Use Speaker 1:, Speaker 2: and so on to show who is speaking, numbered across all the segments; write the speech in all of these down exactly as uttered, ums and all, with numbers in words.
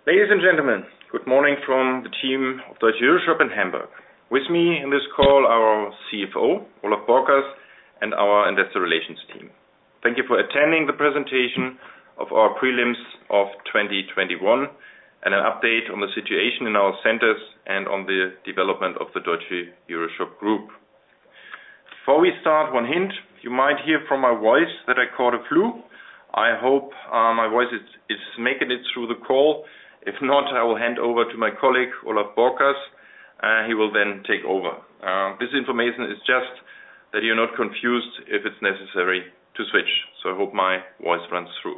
Speaker 1: Ladies and gentlemen, good morning from the team of Deutsche EuroShop in Hamburg. With me in this call, our C F O, Olaf Borkers, and our investor relations team. Thank you for attending the presentation of our prelims of twenty twenty-one and an update on the situation in our centers and on the development of the Deutsche EuroShop Group. Before we start, one hint, you might hear from my voice that I caught a flu. I hope uh, my voice is, is making it through the call. If not, I will hand over to my colleague, Olaf Borkers. Uh, he will then take over. Uh, this information is just that you're not confused if it's necessary to switch. So I hope my voice runs through.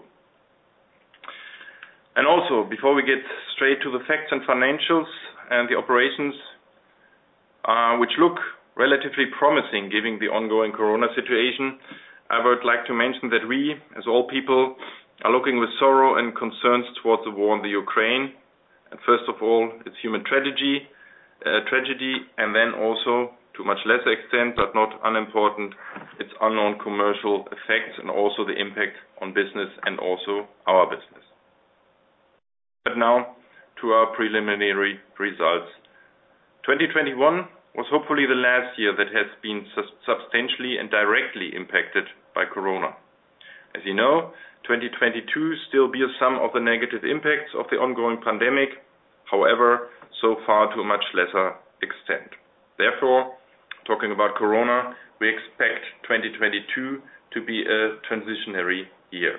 Speaker 1: And also, before we get straight to the facts and financials and the operations, uh, which look relatively promising given the ongoing corona situation, I would like to mention that we, as all people, are looking with sorrow and concerns towards the war in the Ukraine. And first of all, its human tragedy, uh, tragedy, and then also, to much lesser extent, but not unimportant, its unknown commercial effects and also the impact on business and also our business. But now, to our preliminary results. twenty twenty-one was hopefully the last year that has been substantially and directly impacted by corona. As you know, twenty twenty-two still bears some of the negative impacts of the ongoing pandemic, however, so far to a much lesser extent. Therefore, talking about corona, we expect twenty twenty-two to be a transitionary year.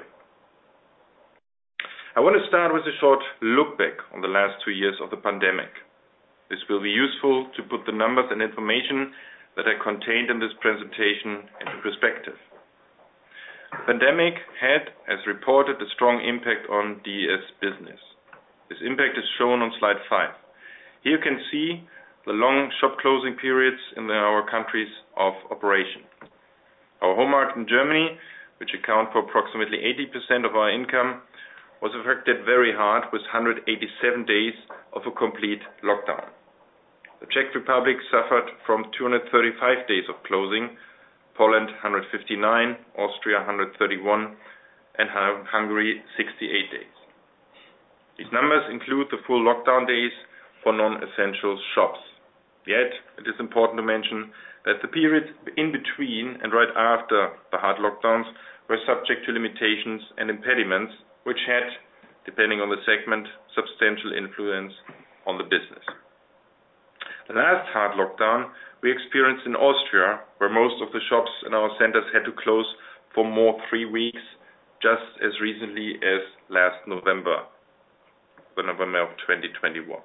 Speaker 1: I want to start with a short look back on the last two years of the pandemic. This will be useful to put the numbers and information that are contained in this presentation into perspective. The pandemic had, as reported, a strong impact on D E S business. This impact is shown on slide five. Here you can see the long shop closing periods in our countries of operation. Our home market in Germany, which account for approximately eighty percent of our income, was affected very hard with one hundred eighty-seven days of a complete lockdown. The Czech Republic suffered from two hundred thirty-five days of closing, Poland one hundred fifty-nine, Austria one hundred thirty-one, and Hungary sixty-eight days. These numbers include the full lockdown days for non-essential shops. Yet, it is important to mention that the periods in between and right after the hard lockdowns were subject to limitations and impediments, which had, depending on the segment, substantial influence on the business. The last hard lockdown we experienced in Austria, where most of the shops in our centers had to close for more three weeks, just as recently as last November, the November of twenty twenty-one.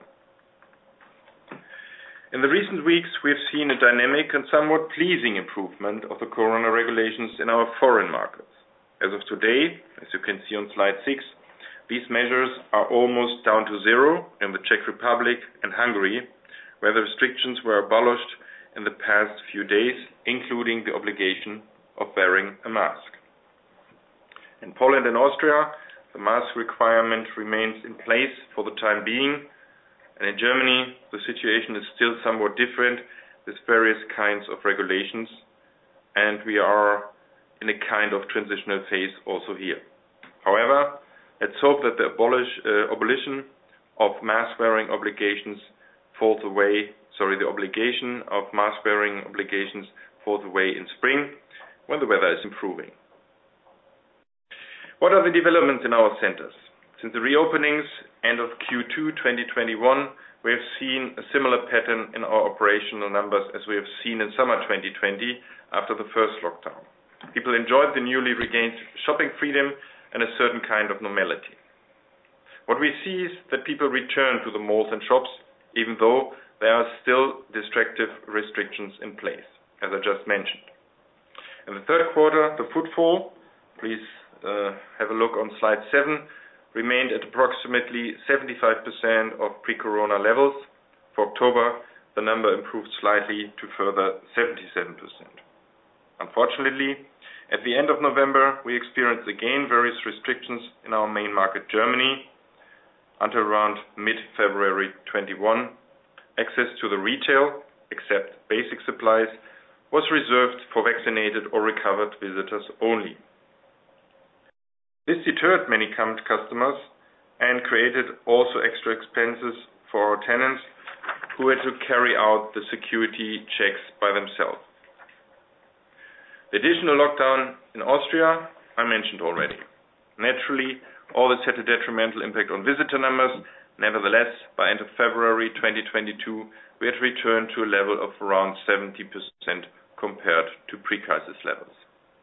Speaker 1: In the recent weeks, we have seen a dynamic and somewhat pleasing improvement of the corona regulations in our foreign markets. As of today, as you can see on slide six, these measures are almost down to zero in the Czech Republic and Hungary, where the restrictions were abolished in the past few days, including the obligation of wearing a mask. In Poland and Austria, the mask requirement remains in place for the time being, and in Germany, the situation is still somewhat different with various kinds of regulations, and we are in a kind of transitional phase also here. However, let's hope that the abolish, uh, abolition of mask-wearing obligations falls away Sorry, the obligation of mask-wearing obligations falls away in spring when the weather is improving. What are the developments in our centers? Since the reopenings end of Q two twenty twenty-one, we have seen a similar pattern in our operational numbers as we have seen in summer twenty twenty after the first lockdown. People enjoyed the newly regained shopping freedom and a certain kind of normality. What we see is that people return to the malls and shops, even though there are still distractive restrictions in place, as I just mentioned. In the third quarter, the footfall, please uh, have a look on slide seven, remained at approximately seventy-five percent of pre-corona levels. For October, the number improved slightly to further seventy-seven percent. Unfortunately, at the end of November, we experienced again various restrictions in our main market, Germany. Until around mid-February twenty-one, access to the retail, except basic supplies, was reserved for vaccinated or recovered visitors only. This deterred many customers and created also extra expenses for our tenants who had to carry out the security checks by themselves. The additional lockdown in Austria I mentioned already. Naturally, all this had a detrimental impact on visitor numbers. Nevertheless, by end of February twenty twenty-two, we had returned to a level of around seventy percent compared to pre-crisis levels.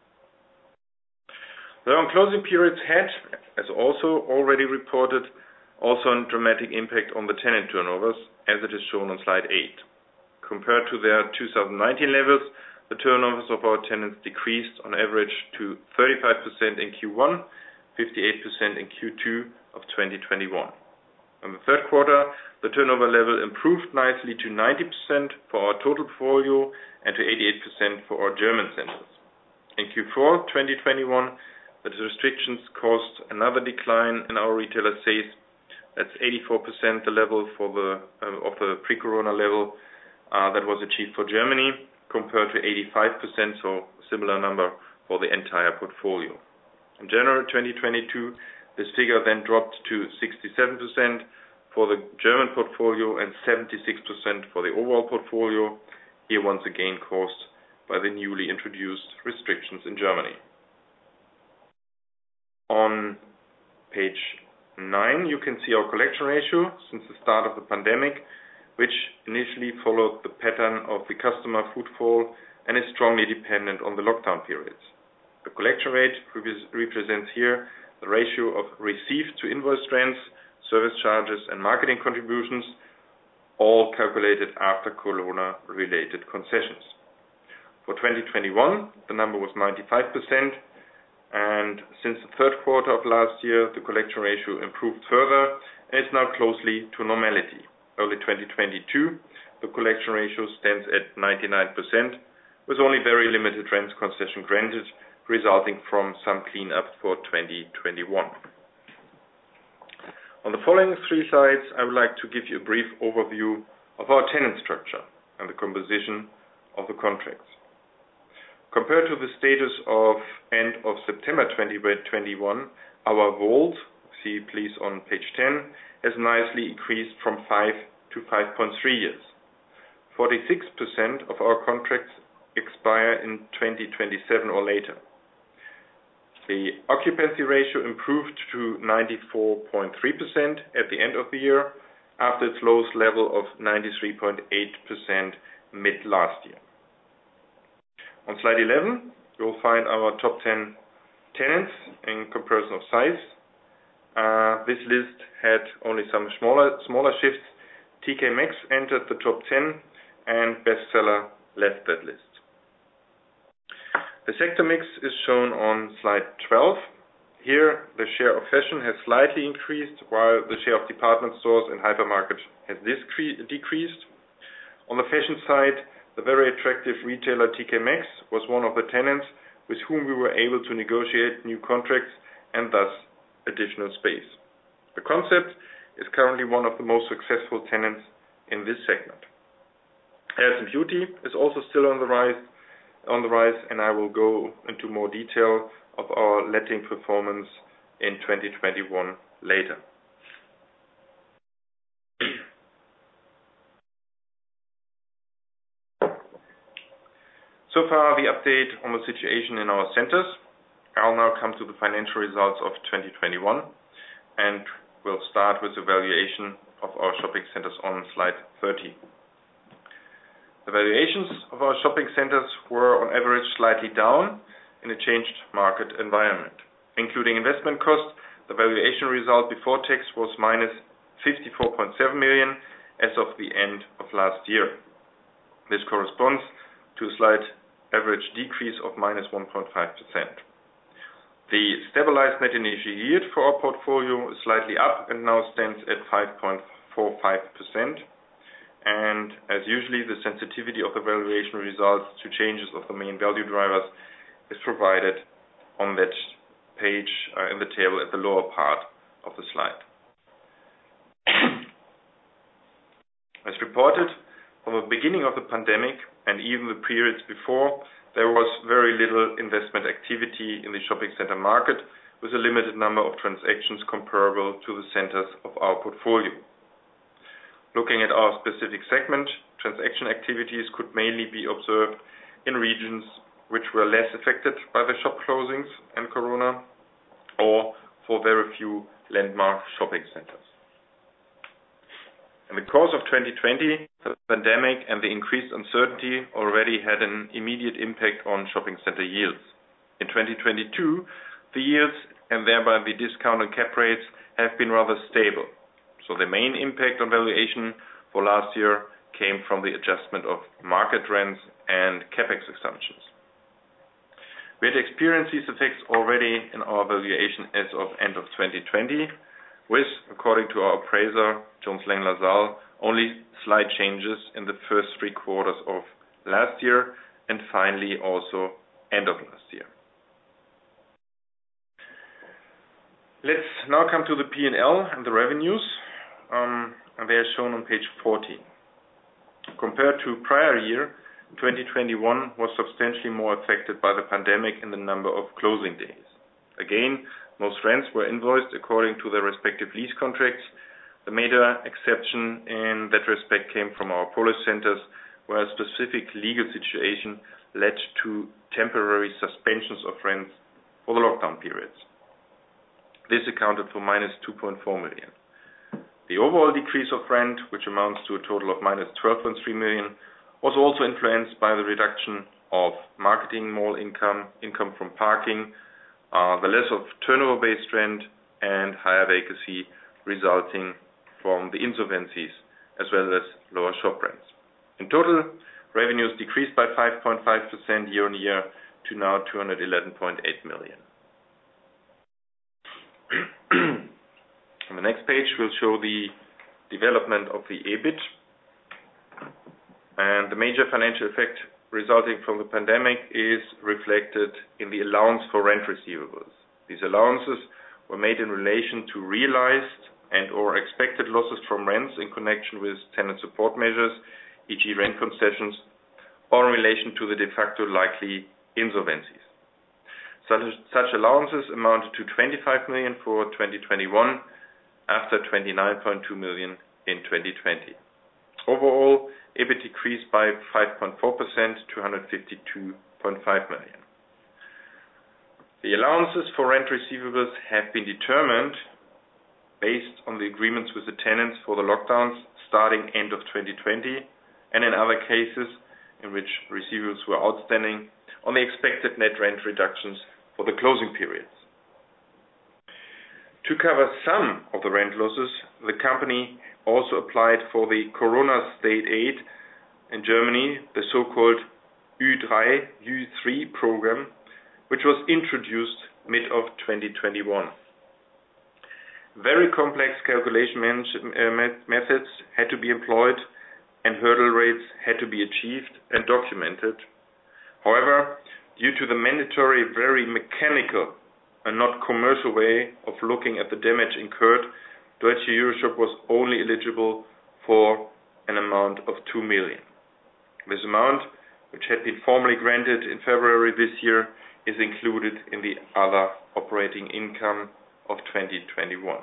Speaker 1: The long closing periods had, as also already reported, also a dramatic impact on the tenant turnovers, as it is shown on slide eight. Compared to their two thousand nineteen levels, the turnovers of our tenants decreased on average to thirty-five percent in Q one, fifty-eight percent in Q two of twenty twenty-one. In the third quarter, the turnover level improved nicely to ninety percent for our total portfolio and to eighty-eight percent for our German centers. In Q four twenty twenty-one, the restrictions caused another decline in our retailer sales. That's eighty-four percent the level for the uh, of the pre-corona level uh, that was achieved for Germany, compared to eighty-five percent, so a similar number for the entire portfolio. In January twenty twenty-two, this figure then dropped to sixty-seven percent for the German portfolio and seventy-six percent for the overall portfolio, here once again caused by the newly introduced restrictions in Germany. On page nine, you can see our collection ratio since the start of the pandemic, which initially followed the pattern of the customer footfall and is strongly dependent on the lockdown periods. The collection rate represents here the ratio of received to invoice rents, service charges, and marketing contributions, all calculated after corona-related concessions. For twenty twenty-one, the number was ninety-five percent, and since the third quarter of last year, the collection ratio improved further and is now closely to normality. Early twenty twenty-two, the collection ratio stands at ninety-nine percent, with only very limited rent concession granted, resulting from some cleanup for twenty twenty-one. On the following three slides, I would like to give you a brief overview of our tenant structure and the composition of the contracts. Compared to the status of end of September twenty twenty-one, our V O L T, see please on page ten, has nicely increased from five to five point three years. forty-six percent of our contracts expire in twenty twenty-seven or later. The occupancy ratio improved to ninety-four point three percent at the end of the year, after its lowest level of ninety-three point eight percent mid last year. On slide eleven, you will find our top ten tenants in comparison of size. Uh, this list had only some smaller smaller shifts. T K Maxx entered the top ten and Bestseller left that list. The sector mix is shown on slide twelve. Here, the share of fashion has slightly increased, while the share of department stores and hypermarkets has decreased. On the fashion side, the very attractive retailer T K Maxx was one of the tenants with whom we were able to negotiate new contracts and thus additional space. The concept is currently one of the most successful tenants in this segment. Health and beauty is also still on the rise, on the rise, and I will go into more detail of our letting performance in twenty twenty-one later. So far, the update on the situation in our centers. I'll now come to the financial results of twenty twenty-one, and we'll start with the valuation of our shopping centers on slide thirty. The valuations of our shopping centers were on average slightly down in a changed market environment. Including investment costs, the valuation result before tax was minus fifty-four point seven million as of the end of last year. This corresponds to a slight average decrease of minus one point five percent. The stabilized net initial yield for our portfolio is slightly up and now stands at five point four five percent. And as usually, the sensitivity of the valuation results to changes of the main value drivers is provided on that page uh, in the table at the lower part of the slide. As reported, from the beginning of the pandemic and even the periods before, there was very little investment activity in the shopping center market, with a limited number of transactions comparable to the centers of our portfolio. Looking at our specific segment, transaction activities could mainly be observed in regions which were less affected by the shop closings and Corona, or for very few landmark shopping centers. In the course of twenty twenty, the pandemic and the increased uncertainty already had an immediate impact on shopping center yields. In twenty twenty-two, the yields and thereby the discount and cap rates have been rather stable. So the main impact on valuation for last year came from the adjustment of market rents and capex assumptions. We had experienced these effects already in our valuation as of end of twenty twenty, with, according to our appraiser, Jones Lang LaSalle, only slight changes in the first three quarters of last year and finally also end of last year. Let's now come to the P and L and the revenues, um, and they are shown on page fourteen. Compared to prior year, twenty twenty-one was substantially more affected by the pandemic in the number of closing days. Again, most rents were invoiced according to their respective lease contracts. The major exception in that respect came from our Polish centers, where a specific legal situation led to temporary suspensions of rents for the lockdown periods. This accounted for minus two point four million. The overall decrease of rent, which amounts to a total of minus twelve point three million, was also influenced by the reduction of marketing mall income, income from parking, uh, the less of turnover-based rent, and higher vacancy resulting from the insolvencies, as well as lower shop rents. In total, revenues decreased by five point five percent year on year to now two hundred eleven point eight million. On the next page, we'll show the development of the E B I T, and the major financial effect resulting from the pandemic is reflected in the allowance for rent receivables. These allowances were made in relation to realized and or expected losses from rents in connection with tenant support measures, for example rent concessions, or in relation to the de facto likely insolvencies. Such, such allowances amounted to twenty-five million for twenty twenty-one, after twenty-nine point two million in twenty twenty. Overall, E B I T decreased by five point four percent to one hundred fifty-two point five million. The allowances for rent receivables have been determined based on the agreements with the tenants for the lockdowns starting end of twenty twenty, and in other cases in which receivables were outstanding, on the expected net rent reductions for the closing periods. To cover some of the rent losses, the company also applied for the Corona state aid in Germany, the so-called U three, U three program, which was introduced mid of twenty twenty-one. Very complex calculation methods had to be employed and hurdle rates had to be achieved and documented. However, due to the mandatory, very mechanical and not commercial way of looking at the damage incurred, Deutsche EuroShop was only eligible for an amount of two million. This amount, which had been formally granted in February this year, is included in the other operating income of twenty twenty-one.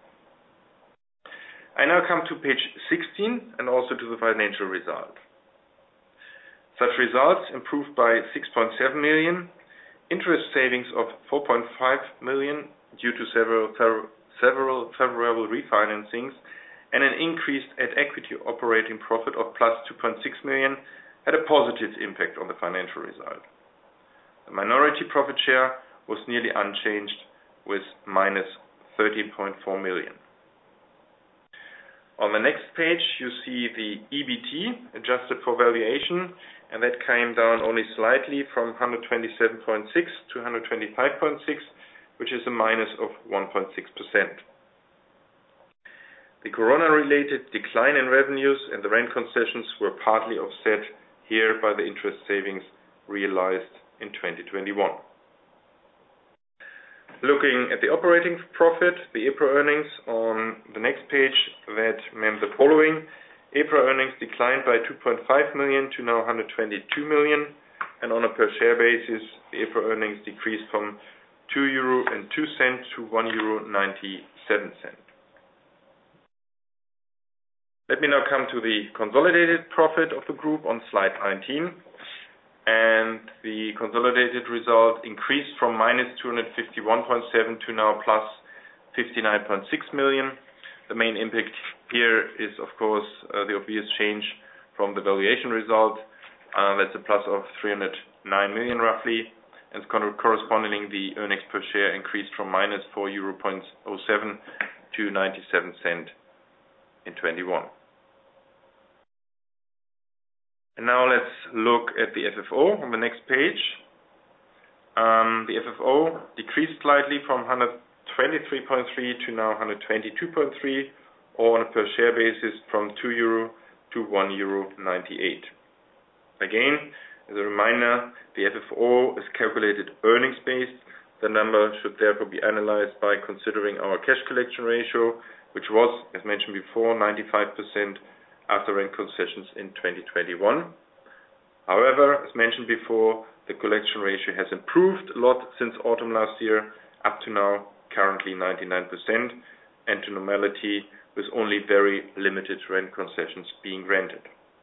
Speaker 1: I now come to page sixteen and also to the financial result. Such results improved by six point seven million, interest savings of four point five million due to several several favorable refinancings, and an increased at equity operating profit of plus two point six million had a positive impact on the financial result. The minority profit share was nearly unchanged with minus thirteen point four million. On the next page, you see the E B T adjusted for valuation, and that came down only slightly from one hundred twenty-seven point six to one hundred twenty-five point six, which is a minus of one point six percent. The Corona-related decline in revenues and the rent concessions were partly offset here by the interest savings realized in twenty twenty-one. Looking at the operating profit, the EPRA earnings on the next page, that meant the following. EPRA earnings declined by two point five million to now one hundred twenty-two million, and on a per share basis, the EPRA earnings decreased from two euro and two cents to one euro ninety-seven cents. Let me now come to the consolidated profit of the group on slide nineteen. And the consolidated result increased from minus two hundred fifty-one point seven to now plus fifty-nine point six million. The main impact here is, of course, uh, the obvious change from the valuation result. Uh, that's a plus of three hundred nine million roughly, and correspondingly the earnings per share increased from minus four euro point oh seven to ninety-seven cents in twenty-one. And now let's look at the F F O on the next page. Um, the F F O decreased slightly from one hundred twenty-three point three to now one hundred twenty-two point three, or on a per share basis from two euro to one euro ninety-eight. Again, as a reminder, the F F O is calculated earnings based. The number should therefore be analyzed by considering our cash collection ratio, which was, as mentioned before, ninety-five percent after rent concessions in twenty twenty-one. However, as mentioned before, the collection ratio has improved a lot since autumn last year, up to now currently ninety-nine percent, and to normality with only very limited rent concessions being granted.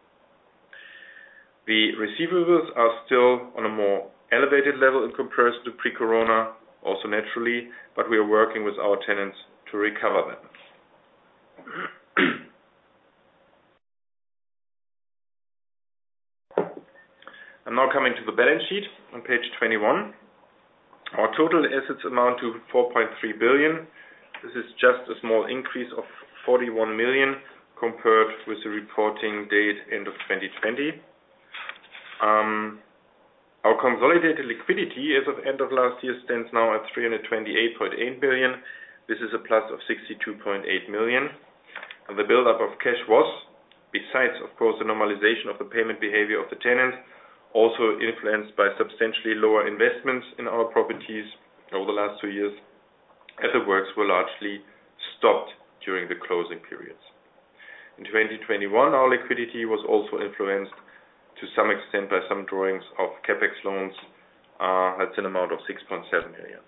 Speaker 1: The receivables are still on a more elevated level in comparison to pre-corona, also naturally, but we are working with our tenants to recover them. I'm now coming to the balance sheet on page twenty-one. Our total assets amount to four point three billion. This is just a small increase of forty-one million compared with the reporting date end of twenty twenty. Um, our consolidated liquidity as of end of last year stands now at three hundred twenty-eight point eight billion. This is a plus of sixty-two point eight million. And the buildup of cash was, besides of course the normalization of the payment behavior of the tenants, also influenced by substantially lower investments in our properties over the last two years, as the works were largely stopped during the closing periods. In twenty twenty-one, our liquidity was also influenced to some extent by some drawings of capex loans. Uh, that's an amount of six point seven million.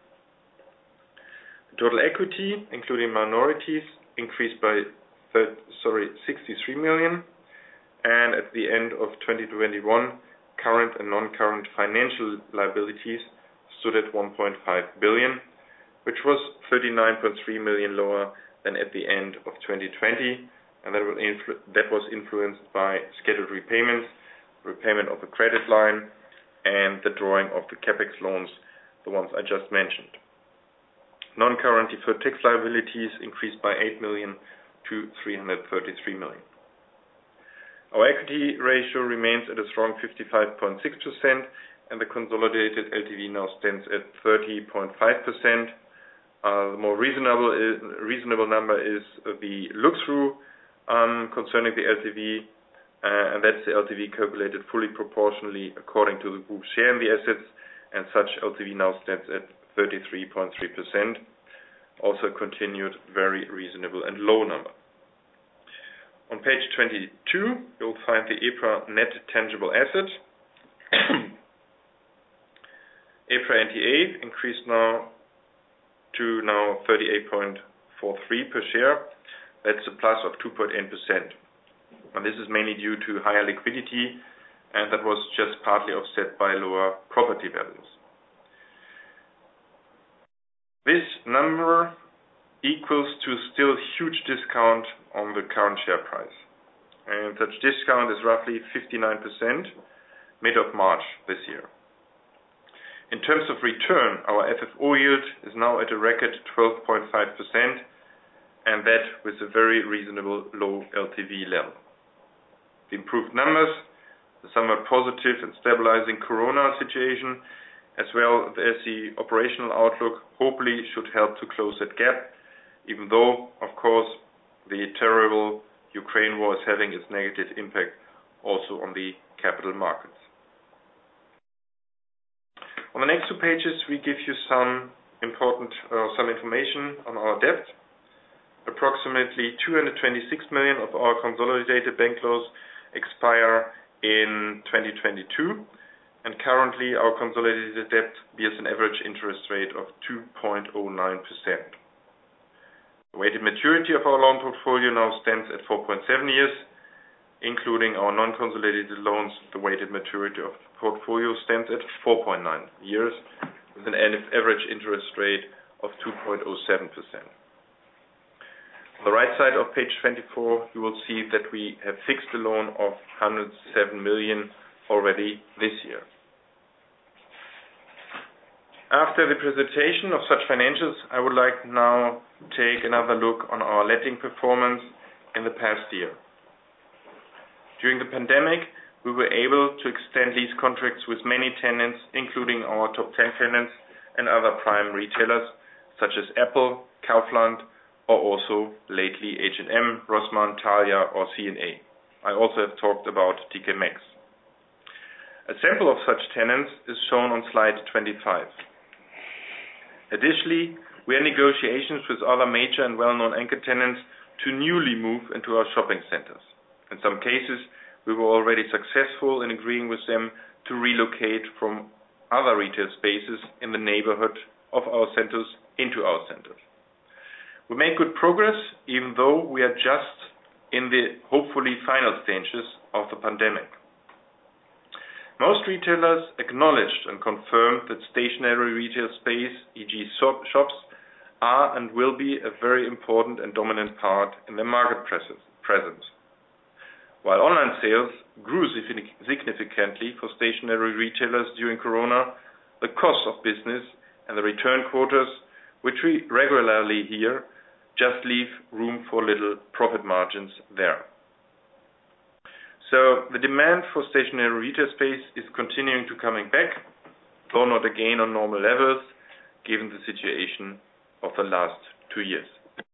Speaker 1: The total equity, including minorities, increased by thirty, sorry, sixty-three million, and at the end of twenty twenty-one, current and non-current financial liabilities stood at one point five billion, which was thirty-nine point three million lower than at the end of twenty twenty, and that was influenced by scheduled repayments, repayment of the credit line, and the drawing of the capex loans, the ones I just mentioned. Non-current deferred tax liabilities increased by eight million to three hundred thirty-three million. Our equity ratio remains at a strong fifty-five point six percent, and the consolidated L T V now stands at thirty point five percent. Uh, the more reasonable is, reasonable number is the look-through um, concerning the L T V, uh, and that's the L T V calculated fully proportionally according to the group's share in the assets, and such L T V now stands at thirty-three point three percent, also a continued very reasonable and low number. On page twenty-two, you'll find the EPRA net tangible asset. EPRA N T A increased now to now thirty-eight point four three per share. That's a plus of two point eight percent. And this is mainly due to higher liquidity, and that was just partly offset by lower property values. This number equals to still huge discount on the current share price. And such discount is roughly fifty-nine percent mid of March this year. In terms of return, our F F O yield is now at a record twelve point five percent, and that with a very reasonable low L T V level. The improved numbers, the somewhat positive and stabilizing corona situation, as well as the operational outlook, hopefully should help to close that gap, even though, of course, the terrible Ukraine war is having its negative impact also on the capital markets. On the next two pages, we give you some important, uh, some information on our debt. Approximately two hundred twenty-six million of our consolidated bank loans expire in twenty twenty-two, and currently our consolidated debt bears an average interest rate of two point zero nine percent. The weighted maturity of our loan portfolio now stands at four point seven years. Including our non-consolidated loans, the weighted maturity of the portfolio stands at four point nine years, with an average interest rate of two point zero seven percent. On the right side of page twenty-four, you will see that we have fixed a loan of one hundred seven million already this year. After the presentation of such financials, I would like now to take another look on our letting performance in the past year. During the pandemic, we were able to extend lease contracts with many tenants, including our top ten tenants and other prime retailers such as Apple, Kaufland, or also lately H and M, Rossmann, Thalia, or C and A. I also have talked about T K Maxx. A sample of such tenants is shown on slide twenty-five. Additionally, we are in negotiations with other major and well-known anchor tenants to newly move into our shopping centers. In some cases, we were already successful in agreeing with them to relocate from other retail spaces in the neighborhood of our centers into our centers. We make good progress, even though we are just in the hopefully final stages of the pandemic. Most retailers acknowledged and confirmed that stationary retail space, for example shops, are and will be a very important and dominant part in their market presence. While online sales grew significantly for stationary retailers during Corona, the cost of business and the return quotas, which we regularly hear, just leave room for little profit margins there. So the demand for stationary retail space is continuing to coming back, though not again on normal levels, given the situation of the last two years.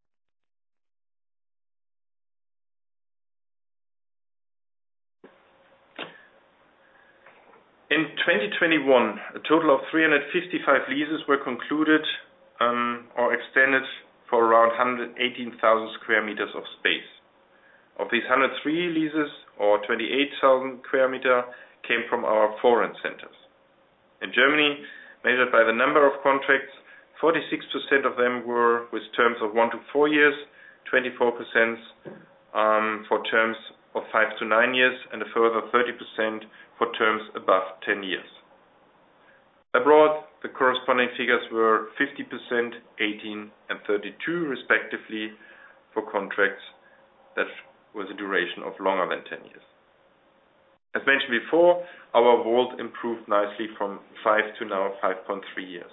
Speaker 1: In twenty twenty-one, a total of three hundred fifty-five leases were concluded um, or extended for around one hundred eighteen thousand square meters of space. Of these one hundred three leases, or twenty-eight thousand square meters, came from our foreign centers. In Germany, measured by the number of contracts, forty-six percent of them were with terms of one to four years, twenty-four percent um, for terms of five to nine years, and a further thirty percent for terms above ten years. Abroad, the corresponding figures were fifty percent, eighteen and thirty-two respectively for contracts that with a duration of longer than ten years. As mentioned before, our W A L T improved nicely from five to now five point three years.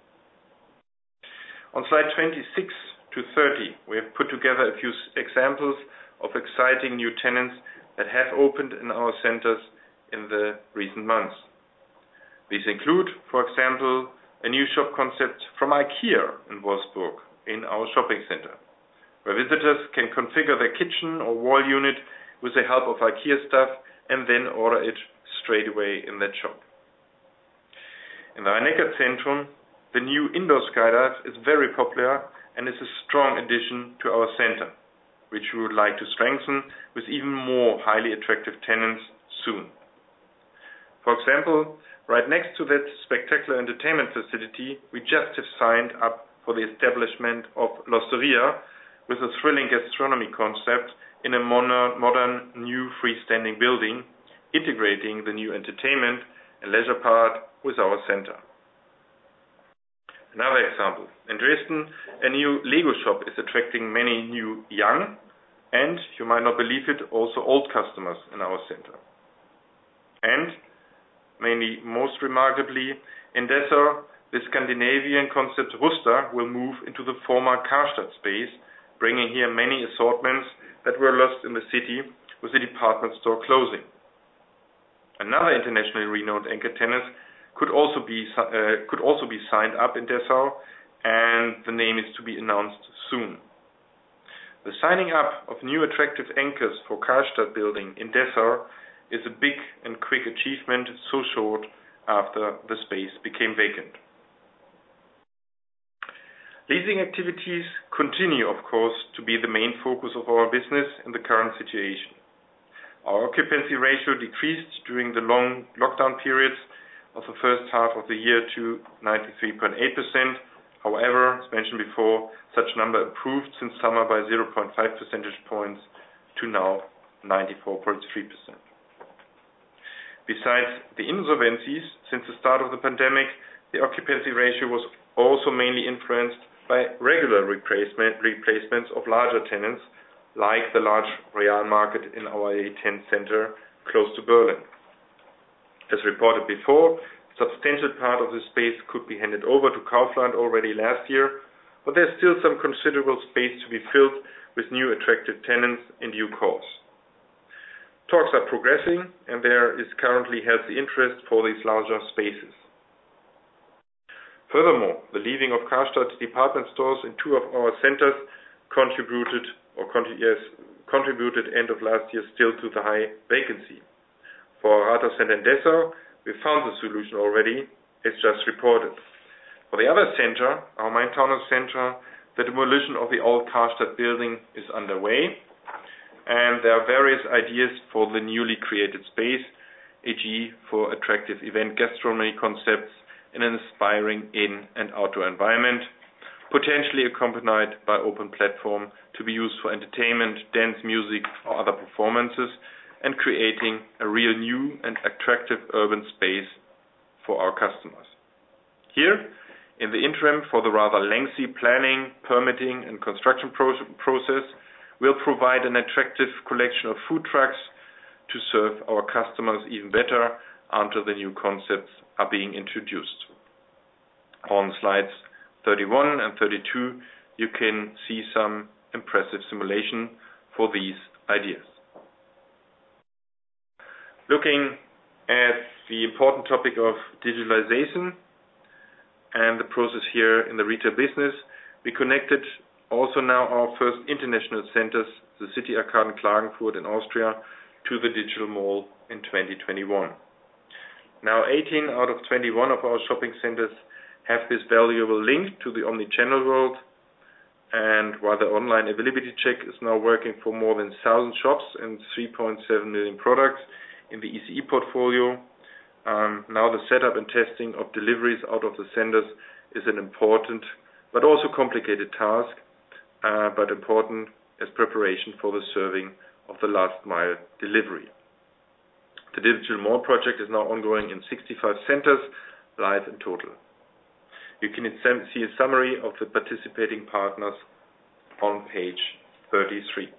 Speaker 1: On slide twenty-six to thirty, we have put together a few examples of exciting new tenants that have opened in our centers in the recent months. These include, for example, a new shop concept from IKEA in Wolfsburg in our shopping center, where visitors can configure their kitchen or wall unit with the help of IKEA staff and then order it straight away in that shop. In the Rhein-Neckar-Zentrum, the new indoor skydive is very popular and is a strong addition to our center, which we would like to strengthen with even more highly attractive tenants soon. For example, right next to that spectacular entertainment facility, we just have signed up for the establishment of L'Osteria with a thrilling gastronomy concept in a modern, modern new freestanding building, integrating the new entertainment and leisure part with our center. Another example, in Dresden, a new Lego shop is attracting many new young and, you might not believe it, also old customers in our center. And, mainly most remarkably, in Dessau, the Scandinavian concept Rusta will move into the former Karstadt space, bringing here many assortments that were lost in the city with the department store closing. Another internationally renowned anchor tenant could also be uh, could also be signed up in Dessau, and the name is to be announced soon. The signing up of new attractive anchors for Karstadt building in Dessau is a big and quick achievement so short after the space became vacant. Leasing activities continue, of course, to be the main focus of our business in the current situation. Our occupancy ratio decreased during the long lockdown periods of the first half of the year to ninety-three point eight percent. However, as mentioned before, such number improved since summer by zero point five percentage points to now ninety-four point three percent. Besides the insolvencies, since the start of the pandemic, the occupancy ratio was also mainly influenced by regular replacement, replacements of larger tenants, like the large Real market in our A ten center close to Berlin. As reported before, a substantial part of the space could be handed over to Kaufland already last year, but there's still some considerable space to be filled with new attractive tenants in due course. Talks are progressing, and there is currently healthy interest for these larger spaces. Furthermore, the leaving of Karstadt department stores in two of our centers contributed, or con- yes, contributed end of last year still to the high vacancy. For Rathaus Center in Dessau, we found the solution already, as just reported. For the other center, our Main-Taunus center, the demolition of the old Karstadt building is underway, and there are various ideas for the newly created space, for example for attractive event gastronomy concepts in an inspiring in- and outdoor environment, potentially accompanied by open platform to be used for entertainment, dance, music, or other performances, and creating a real new and attractive urban space for our customers. Here, in the interim, for the rather lengthy planning, permitting, and construction pro- process, we'll provide an attractive collection of food trucks to serve our customers even better until the new concepts are being introduced. On slides thirty-one and thirty-two, you can see some impressive simulation for these ideas. Looking at the important topic of digitalization and the process here in the retail business, we connected also now our first international centers, the City Arcade in Klagenfurt in Austria, to the digital mall in twenty twenty-one. Now eighteen out of twenty-one of our shopping centers have this valuable link to the omnichannel world, and while the online availability check is now working for more than one thousand shops and three point seven million products in the E C E portfolio, um, now the setup and testing of deliveries out of the centers is an important but also complicated task, Uh, but important as preparation for the serving of the last mile delivery. The Digital Mall project is now ongoing in sixty-five centers, live in total. You can see a summary of the participating partners on page thirty-three.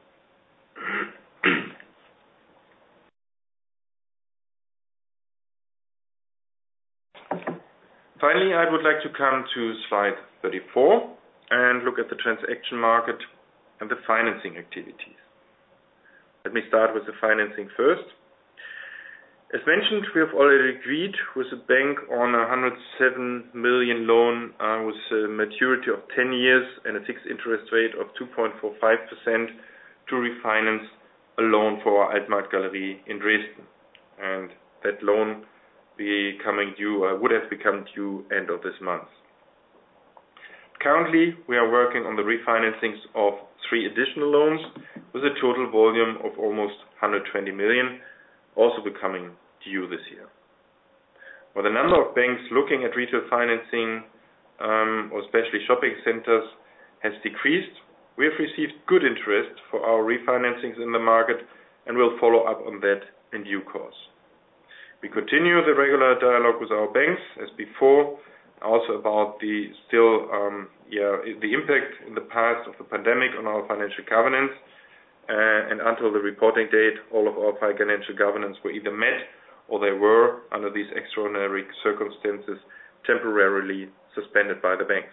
Speaker 1: Finally, I would like to come to slide thirty-four and look at the transaction market and the financing activities. Let me start with the financing first. As mentioned, we have already agreed with the bank on a one hundred seven million loan uh, with a maturity of ten years and a fixed interest rate of two point four five percent to refinance a loan for our Altmarkt-Galerie in Dresden. And that loan becoming due, uh, would have become due end of this month. Currently, we are working on the refinancings of three additional loans with a total volume of almost one hundred twenty million, also becoming due this year. While the number of banks looking at retail financing, um, or especially shopping centers, has decreased, we have received good interest for our refinancings in the market and will follow up on that in due course. We continue the regular dialogue with our banks as before, also about the still um, yeah the impact in the past of the pandemic on our financial governance, uh, and until the reporting date, all of our financial governance were either met or they were, under these extraordinary circumstances, temporarily suspended by the banks.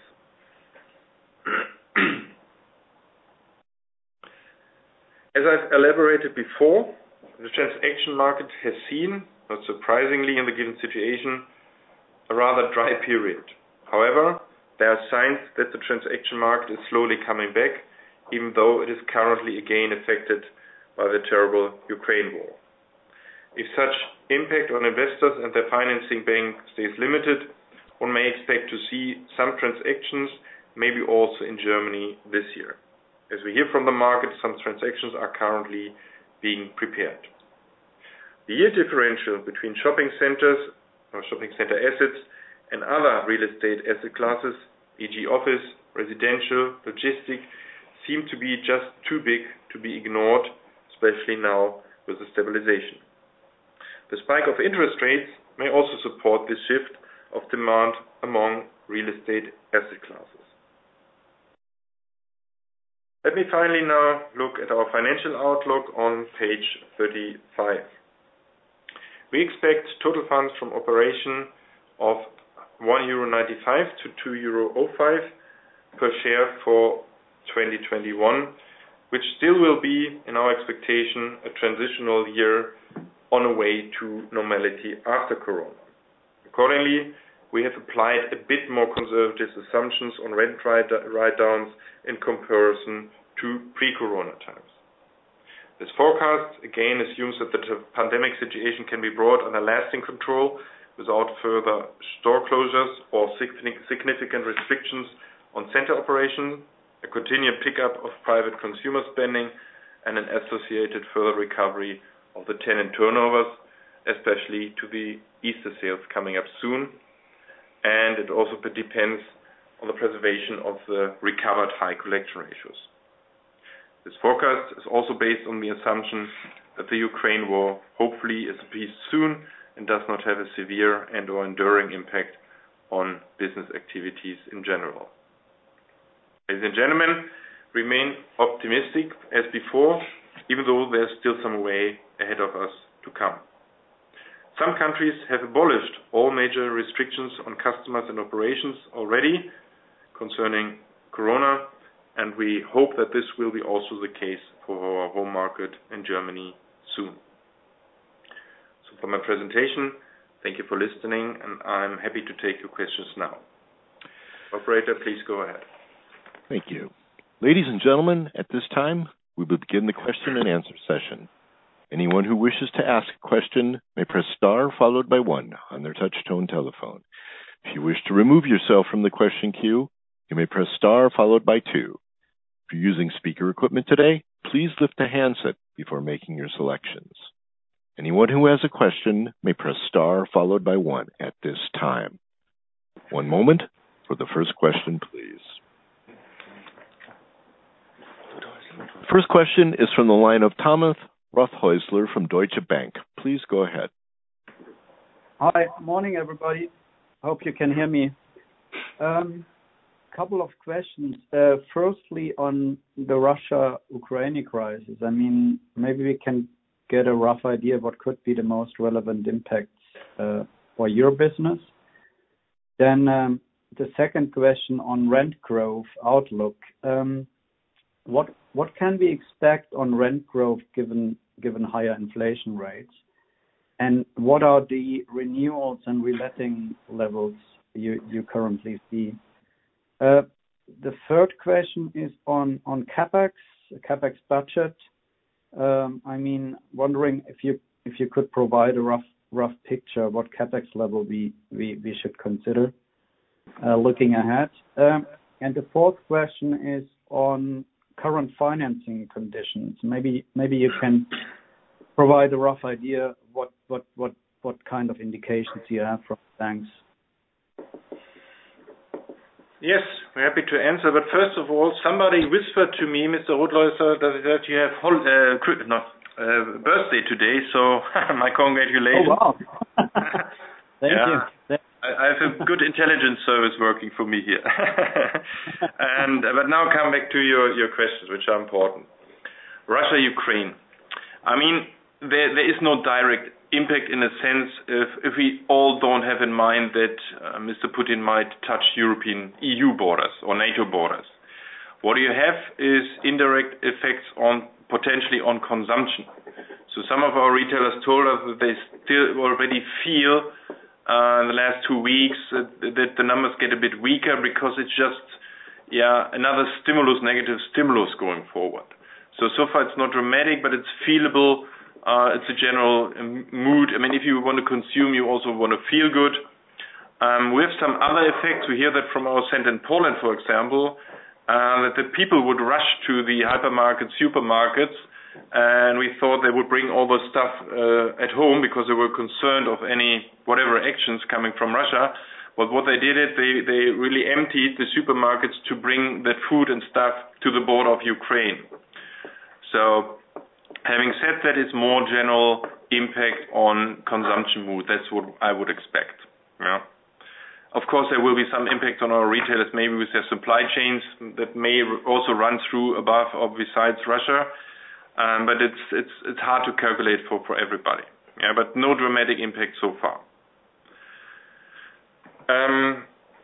Speaker 1: As I've elaborated before, the transaction market has seen, not surprisingly in the given situation, a rather dry period. However, there are signs that the transaction market is slowly coming back, even though it is currently again affected by the terrible Ukraine war. If such impact on investors and their financing bank stays limited, one may expect to see some transactions, maybe also in Germany this year. As we hear from the market, some transactions are currently being prepared. The yield differential between shopping centers or shopping center assets, and other real estate asset classes, for example office, residential, logistic, seem to be just too big to be ignored, especially now with the stabilization. The spike of interest rates may also support this shift of demand among real estate asset classes. Let me finally now look at our financial outlook on page thirty-five. We expect total funds from operation of one euro ninety-five to two euro oh five per share for twenty twenty-one, which still will be, in our expectation, a transitional year on a way to normality after Corona. Accordingly, we have applied a bit more conservative assumptions on rent write-downs in comparison to pre-Corona times. This forecast again assumes that the pandemic situation can be brought under lasting control without further store closures or significant restrictions on center operation, a continued pickup of private consumer spending, and an associated further recovery of the tenant turnovers, especially to the Easter sales coming up soon. And it also depends on the preservation of the recovered high collection ratios. This forecast is also based on the assumption that the Ukraine war hopefully is appeased soon and does not have a severe and or enduring impact on business activities in general. Ladies and gentlemen, remain optimistic as before, even though there's still some way ahead of us to come. Some countries have abolished all major restrictions on customers and operations already concerning Corona, and we hope that this will be also the case for our home market in Germany soon. So for my presentation, thank you for listening, and I'm happy to take your questions now. Operator, please go ahead.
Speaker 2: Thank you. Ladies and gentlemen, at this time, we will begin the question and answer session. Anyone who wishes to ask a question may press star followed by one on their touch-tone telephone. If you wish to remove yourself from the question queue, you may press star followed by two. If you're using speaker equipment today, please lift the handset before making your selections. Anyone who has a question may press star followed by one at this time. One moment for the first question, please. First question is from the line of Thomas Rothhäusler from Deutsche Bank. Please go ahead.
Speaker 3: Hi, morning everybody. Hope you can hear me. Um, couple of questions. Uh, firstly, on the Russia-Ukraine crisis, I mean, maybe we can get a rough idea of what could be the most relevant impacts uh, for your business. Then um, the second question on rent growth outlook. Um, what what can we expect on rent growth given given higher inflation rates? And what are the renewals and reletting levels you, you currently see? Uh, the third question is on, on CapEx, CapEx budget. Um, I mean, wondering if you if you could provide a rough rough picture of what CapEx level we, we, we should consider uh, looking ahead. Um, and the fourth question is on current financing conditions. Maybe maybe you can provide a rough idea what what what what kind of indications you have from banks.
Speaker 1: Yes, we're happy to answer. But first of all, somebody whispered to me, Mister Rothhäusler, that, that you have hol- uh, no, uh, birthday today. So my congratulations.
Speaker 3: Oh wow! Thank
Speaker 1: yeah.
Speaker 3: you. Thank
Speaker 1: I, I have a good intelligence service working for me here. and uh, but now come back to your, your questions, which are important. Russia, Ukraine. I mean, there there is no direct impact in a sense if, if we all don't have in mind that uh, Mister Putin might touch European E U borders or NATO borders. What you have is indirect effects on potentially on consumption. So some of our retailers told us that they still already feel uh, in the last two weeks that, that the numbers get a bit weaker because it's just yeah another stimulus, negative stimulus going forward. So so far it's not dramatic, but it's feelable. Uh, it's a general mood. I mean, if you want to consume, you also want to feel good. Um, we have some other effects. We hear that from our center in Poland, for example, uh, that the people would rush to the hypermarkets, supermarkets, and we thought they would bring all the stuff uh, at home because they were concerned of any whatever actions coming from Russia. But what they did, it they they really emptied the supermarkets to bring that food and stuff to the border of Ukraine. So, having said that, it's more general impact on consumption mood. That's what I would expect. Yeah. Of course, there will be some impact on our retailers, maybe with their supply chains that may also run through above or besides Russia. Um, but it's it's it's hard to calculate for, for everybody. Yeah, but no dramatic impact so far. Um,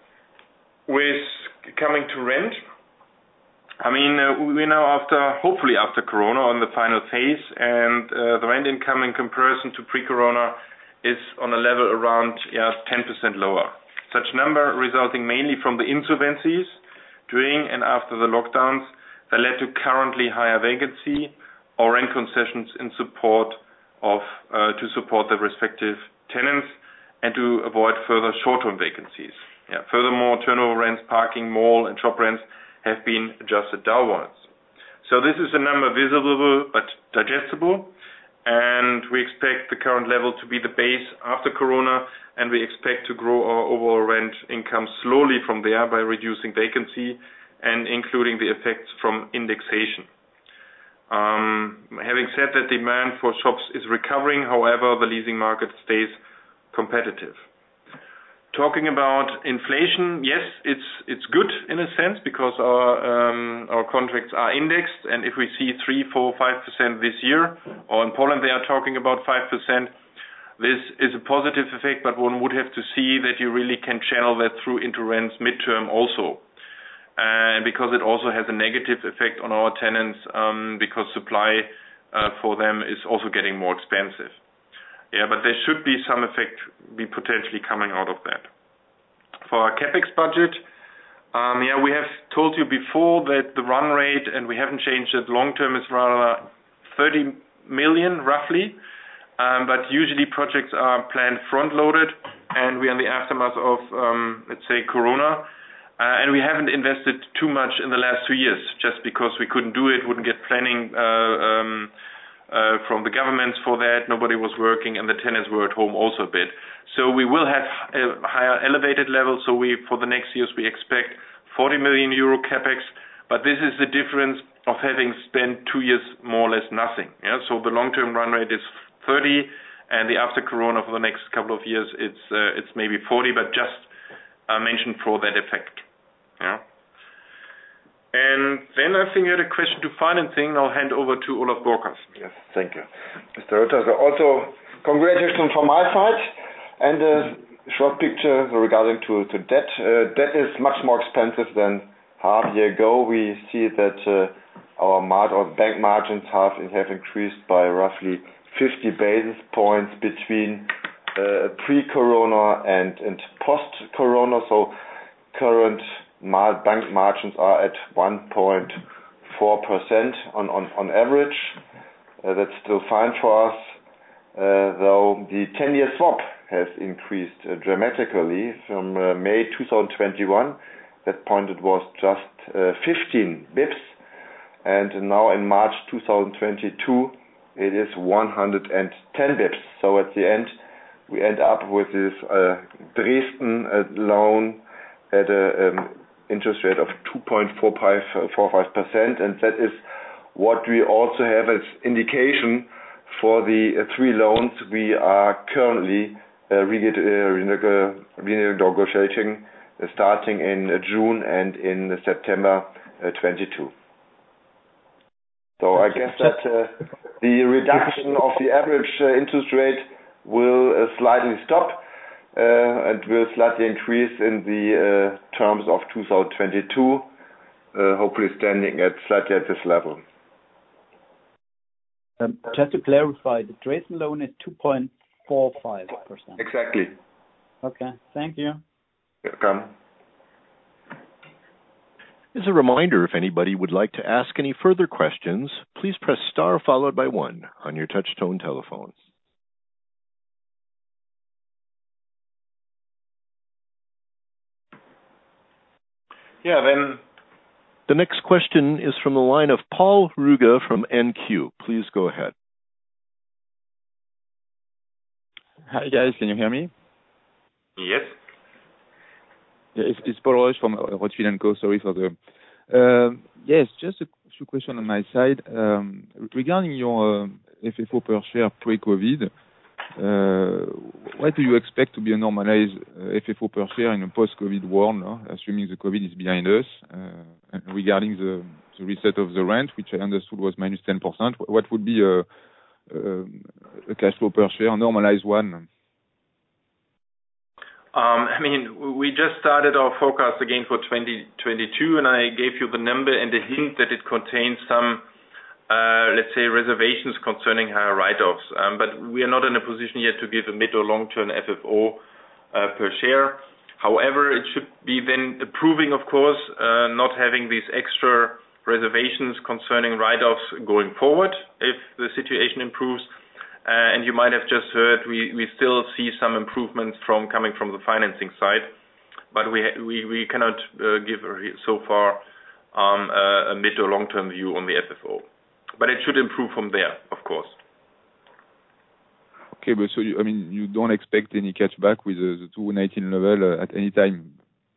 Speaker 1: with coming to rent, I mean uh, we're now after hopefully after Corona on the final phase, and uh, the rent income in comparison to pre-Corona is on a level around yeah ten percent lower. Such number resulting mainly from the insolvencies during and after the lockdowns that led to currently higher vacancy or rent concessions in support of uh, to support the respective tenants and to avoid further short-term vacancies. Yeah. Furthermore, turnover rents, parking, mall and shop rents have been adjusted downwards. So this is a number visible but digestible, and we expect the current level to be the base after Corona, and we expect to grow our overall rent income slowly from there by reducing vacancy and including the effects from indexation. Um, having said that, demand for shops is recovering, however, the leasing market stays competitive. Talking about inflation, yes, it's it's good in a sense because our um, our contracts are indexed, and if we see three, four, five percent this year, or in Poland they are talking about five percent, this is a positive effect. But one would have to see that you really can channel that through into rents midterm also, and because it also has a negative effect on our tenants um, because supply uh, for them is also getting more expensive. Yeah, but there should be some effect be potentially coming out of that. For our CapEx budget, um, yeah, we have told you before that the run rate, and we haven't changed it long term, is rather thirty million roughly. Um, but usually projects are planned front loaded, and we are in the aftermath of, um, let's say, Corona. Uh, and we haven't invested too much in the last two years just because we couldn't do it, wouldn't get planning uh, um, Uh, from the governments for that. Nobody was working, and the tenants were at home also a bit. So we will have a higher elevated level. So we, for the next years, we expect forty million euro capex. But this is the difference of having spent two years more or less nothing. Yeah. So the long-term run rate is thirty, and the after Corona for the next couple of years, it's uh, it's maybe forty, but just uh, mentioned for that effect. Yeah. And then I think you had a question to financing. I'll hand over to Olaf Borkers.
Speaker 4: Yes, thank you, Mister Ritter. So also, congratulations from my side. And a short picture regarding to, to debt. Uh, debt is much more expensive than half a year ago. We see that uh, our, mar- our bank margins have, have increased by roughly fifty basis points between uh, pre-Corona and, and post-Corona. So current Mar- bank margins are at one point four percent on, on, on average. Uh, that's still fine for us, uh, though the ten-year swap has increased uh, dramatically from uh, May twenty twenty-one. That point it was just uh, fifteen bips, and now in March twenty twenty-two it is one hundred ten bips. So at the end we end up with this uh, Dresden uh, loan at a um, interest rate of two point four five percent, and that is what we also have as indication for the uh, three loans we are currently uh, renegotiating uh, starting in uh, June and in September uh, twenty-two. So I guess that uh, the reduction of the average uh, interest rate will uh, slightly stop. Uh, and will slightly increase in the uh, terms of two thousand twenty-two, uh, hopefully standing at slightly at this level.
Speaker 3: Um, just to clarify, the Dresden loan is two point four five percent.
Speaker 4: Exactly.
Speaker 3: Okay, thank you.
Speaker 4: Welcome.
Speaker 2: As a reminder, if anybody would like to ask any further questions, please press star followed by one on your touch-tone telephone.
Speaker 1: Yeah, then
Speaker 2: The next question is from the line of Paul Ruga from N Q. Please go ahead.
Speaker 5: Hi guys, can you hear me?
Speaker 1: Yes.
Speaker 5: Yeah, it's, it's Paul Ruga from Rothschild and Co. Sorry for the. Uh, yes, just a few questions on my side. Um, regarding your uh, F F O per share pre-COVID, uh, what do you expect to be a normalized uh, F F O per share in a post-COVID world, no? Assuming the COVID is behind us? Uh, and regarding the, the reset of the rent, which I understood was minus ten percent, what would be a, a, a cash flow per share, a normalized one?
Speaker 1: Um, I mean, we just started our forecast again for twenty twenty-two, and I gave you the number and the hint that it contains some, uh, let's say, reservations concerning higher write-offs. Um, but we are not in a position yet to give a mid or long-term F F O uh, per share. However, it should be then approving, of course, uh, not having these extra reservations concerning write-offs going forward if the situation improves. Uh, and you might have just heard we, we still see some improvements from coming from the financing side, but we we, we cannot uh, give so far um, a, a mid or long term view on the F F O. But it should improve from there, of course.
Speaker 5: Okay, but so you, I mean you don't expect any catch back with the, the two nineteen level uh, at any time?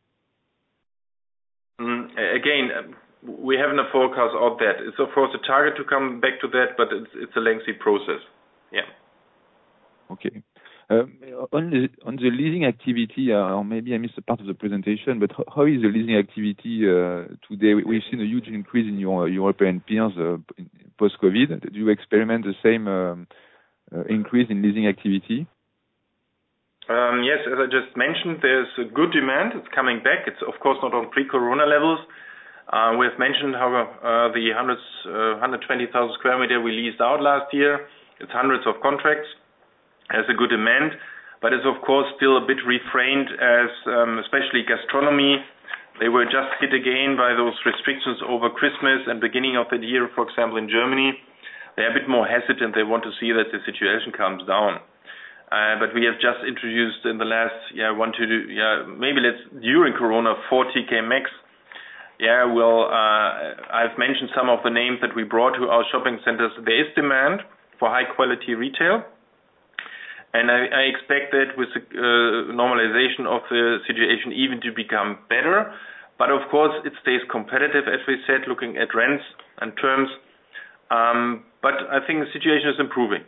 Speaker 1: Mm, again, we haven't a forecast out that. It's of course a target to come back to that, but it's it's a lengthy process. Yeah.
Speaker 5: Okay. Um, on the on the leasing activity, uh, or maybe I missed a part of the presentation, but how, how is the leasing activity uh, today? We've seen a huge increase in your European peers uh, post-COVID. Do you experiment the same um, uh, increase in leasing activity?
Speaker 1: Um, yes, as I just mentioned, there's a good demand. It's coming back. It's of course not on pre-corona levels. Uh, we have mentioned how uh, the hundreds, uh, one hundred twenty thousand square meter we leased out last year. It's hundreds of contracts, has a good demand, but is of course still a bit refrained as um, especially gastronomy. They were just hit again by those restrictions over Christmas and beginning of the year, for example, in Germany. They're a bit more hesitant. They want to see that the situation calms down. Uh, but we have just introduced in the last, yeah, one to, yeah, maybe let's, during Corona, four T K Maxx. Yeah, well, uh, I've mentioned some of the names that we brought to our shopping centers. There is demand for high quality retail, and I, I expect that with the uh, normalization of the situation even to become better. But of course, it stays competitive, as we said, looking at rents and terms. Um, but I think the situation is improving.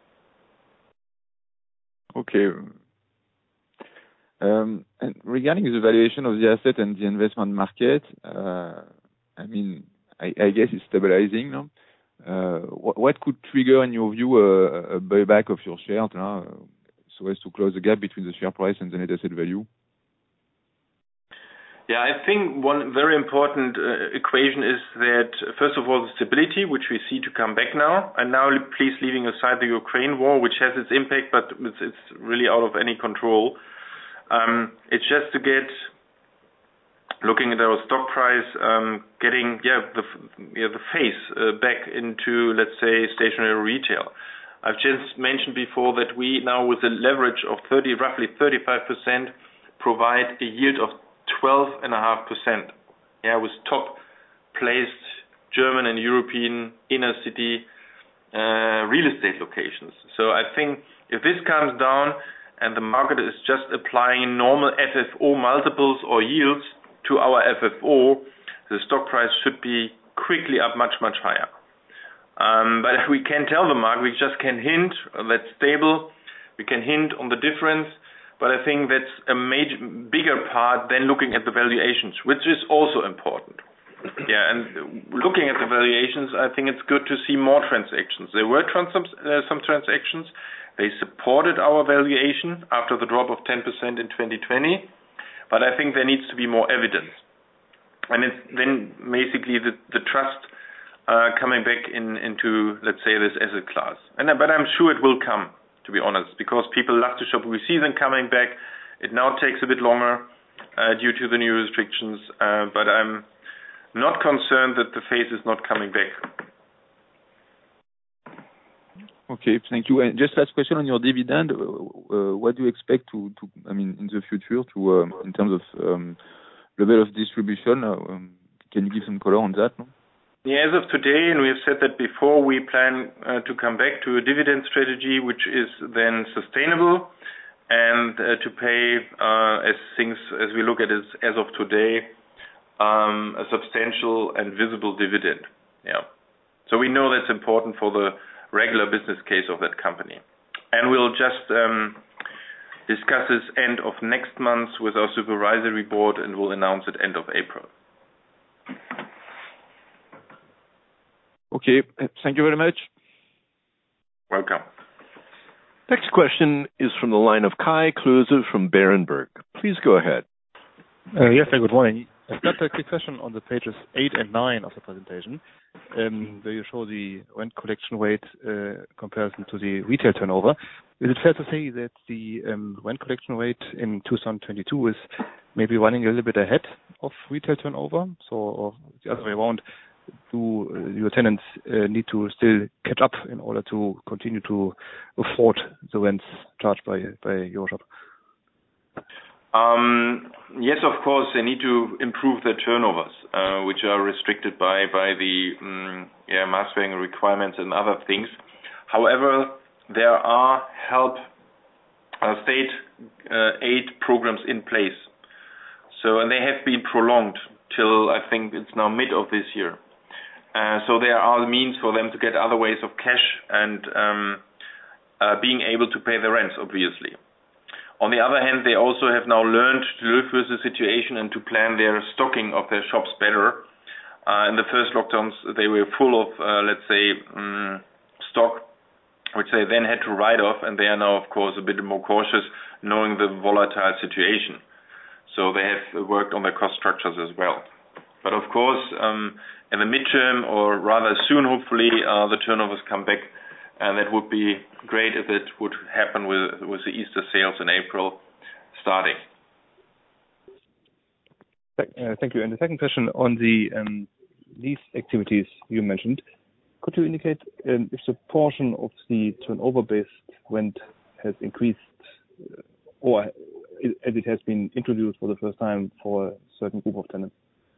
Speaker 5: Okay. Um, and regarding the valuation of the asset and the investment market, uh, I mean, I, I guess it's stabilizing, no? Uh, what, what could trigger, in your view, a, a buyback of your shares, uh, so as to close the gap between the share price and the net asset value?
Speaker 1: Yeah, I think one very important uh, equation is that, first of all, the stability, which we see to come back now, and now please leaving aside the Ukraine war, which has its impact, but it's, it's really out of any control. Um, it's just to get, looking at our stock price, um, getting yeah the yeah, the face uh, back into, let's say, stationary retail. I've just mentioned before that we now, with a leverage of thirty, roughly thirty-five percent, provide a yield of twelve point five percent. Yeah, with top-placed German and European inner city uh, real estate locations. So I think if this comes down and the market is just applying normal F F O multiples or yields to our F F O, the stock price should be quickly up much, much higher. Um, but we can tell the market, we just can hint that's stable, we can hint on the difference, but I think that's a major, bigger part than looking at the valuations, which is also important. Yeah, and looking at the valuations, I think it's good to see more transactions. There were trans uh, some transactions. They supported our valuation after the drop of ten percent in twenty twenty, but I think there needs to be more evidence. And it's then basically the, the trust uh, coming back in, into, let's say, this asset class. And But I'm sure it will come, to be honest, because people love to shop. We see them coming back. It now takes a bit longer uh, due to the new restrictions, uh, but I'm not concerned that the phase is not coming back.
Speaker 5: Okay, thank you. And just last question on your dividend. Uh, what do you expect to, to, I mean, in the future, to um, in terms of um, level of distribution? Uh, um, Can you give some color on that? No?
Speaker 1: Yeah, as of today, and we have said that before, we plan uh, to come back to a dividend strategy which is then sustainable and uh, to pay, uh, as things as we look at it as of today, um, a substantial and visible dividend. Yeah. So we know that's important for the regular business case of that company. And we'll just um, discuss this end of next month with our supervisory board, and we'll announce it end of April.
Speaker 5: Okay, thank you very much.
Speaker 1: Welcome.
Speaker 2: Next question is from the line of Kai Klose from Berenberg. Please go ahead.
Speaker 6: Uh, yes, good morning. I've got a quick question on the pages eight and nine of the presentation, um, where you show the rent collection rate uh, comparison to the retail turnover. Is it fair to say that the um, rent collection rate in two thousand twenty-two is maybe running a little bit ahead of retail turnover? So, or the other way around, do uh, your tenants uh, need to still catch up in order to continue to afford the rents charged by by your shop?
Speaker 1: Um, yes, of course, they need to improve their turnovers, uh, which are restricted by by the um, yeah, Maßnahmen requirements and other things. However, there are help uh, state uh, aid programs in place. So, and they have been prolonged till I think it's now mid of this year. Uh, so there are means for them to get other ways of cash and um, uh, being able to pay the rents, obviously. On the other hand, they also have now learned to live with the situation and to plan their stocking of their shops better. Uh, in the first lockdowns, they were full of, uh, let's say, um, stock, which they then had to write off, and they are now, of course, a bit more cautious, knowing the volatile situation. So they have worked on their cost structures as well. But of course, um, in the midterm, or rather soon, hopefully, uh, the turnovers come back. And that would be great if it would happen with with the Easter sales in April starting.
Speaker 6: Uh, thank you. And the second question on the um, lease activities you mentioned, could you indicate um, if the portion of the turnover-based rent has increased, uh, or as it has been introduced for the first time for a certain group of tenants?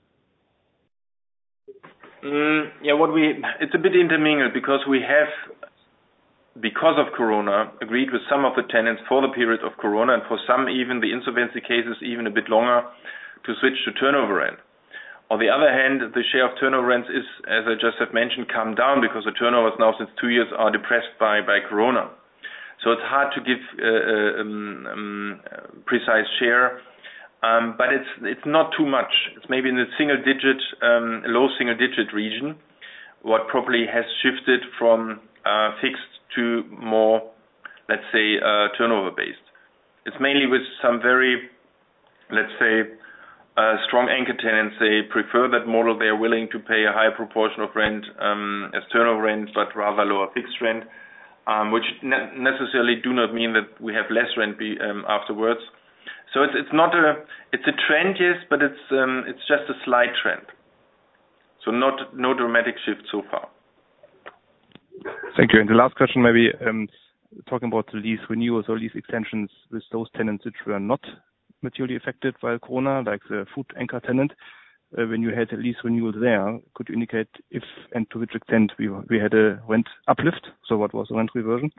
Speaker 1: Mm, yeah, what we it's a bit intermingled because we have. because of Corona, agreed with some of the tenants for the period of Corona, and for some even the insolvency cases even a bit longer, to switch to turnover rent. On the other hand, the share of turnover rents is, as I just have mentioned, come down because the turnovers now since two years are depressed by, by Corona. So it's hard to give uh, um, um, precise share, um, but it's it's not too much. It's maybe in the single digit, um, low single digit region, what probably has shifted from uh, fixed to more, let's say, uh, turnover-based. It's mainly with some very, let's say, uh, strong anchor tenants. They prefer that model. They are willing to pay a higher proportion of rent um, as turnover rent, but rather lower fixed rent, um, which ne- necessarily do not mean that we have less rent be, um, afterwards. So it's it's not a it's a trend, yes, but it's um, it's just a slight trend. So not no dramatic shift so far.
Speaker 6: Thank you. And the last question, maybe um, talking about the lease renewals or lease extensions with those tenants which were not materially affected by Corona, like the food anchor tenant. Uh, when you had a lease renewal there, could you indicate if and to which extent we we had a rent uplift? So what was the rent reversion?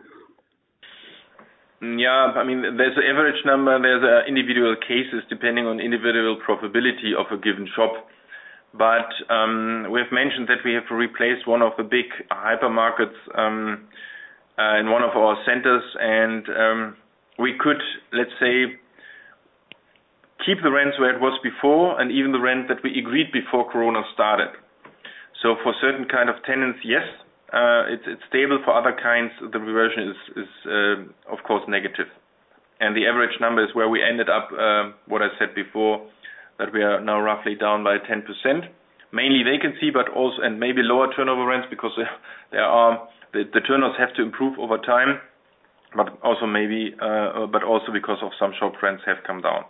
Speaker 1: Yeah, I mean, there's an average number, there's uh, individual cases depending on individual profitability of a given shop. But um, we've mentioned that we have replaced one of the big hypermarkets um, uh, in one of our centers, and um, we could, let's say, keep the rents where it was before, and even the rent that we agreed before Corona started. So for certain kind of tenants, yes, uh, it's, it's stable. For other kinds, the reversion is, is uh, of course, negative. And the average number is where we ended up, uh, what I said before, that we are now roughly down by ten percent, mainly vacancy, but also, and maybe lower turnover rents because there are, the, the turnovers have to improve over time, but also maybe, uh, but also because of some shop rents have come down.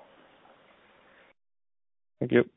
Speaker 6: Thank you.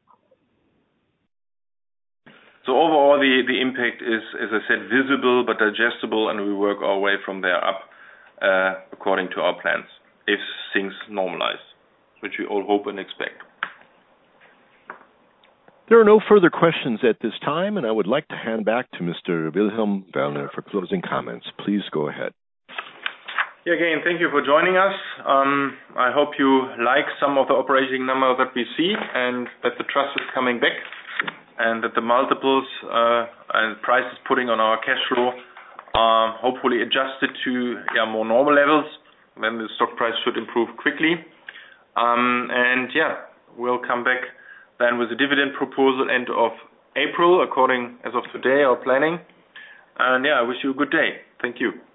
Speaker 1: So overall, the, the impact is, as I said, visible but digestible, and we work our way from there up uh, according to our plans, if things normalize, which we all hope and expect.
Speaker 2: There are no further questions at this time, and I would like to hand back to Mister Wilhelm Wellner for closing comments. Please go ahead.
Speaker 1: Yeah, again, thank you for joining us. Um, I hope you like some of the operating numbers that we see and that the trust is coming back and that the multiples uh, and prices putting on our cash flow are hopefully adjusted to yeah, more normal levels. Then the stock price should improve quickly. Um, and yeah, we'll come back then with a dividend proposal end of April, according as of today, our planning. And yeah, I wish you a good day. Thank you.